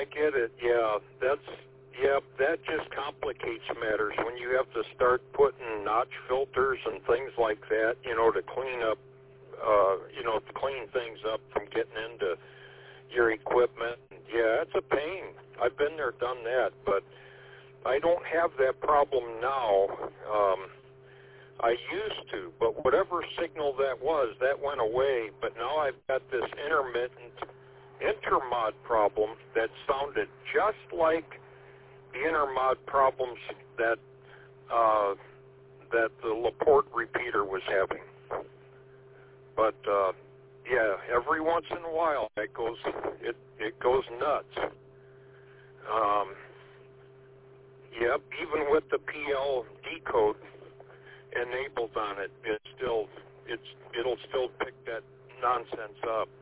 get it. Yeah, that just complicates matters when you have to start putting notch filters and things like that, to clean up, to clean things up from getting into your equipment. Yeah, it's a pain. I've been there, done that, but I don't have that problem now. I used to, but whatever signal that was, that went away. But now I've got this intermittent intermod problem that sounded just like the intermod problems that the Laporte repeater was having. But every once in a while it goes nuts. Even with the PL decode enabled on it, it'll still pick that nonsense up.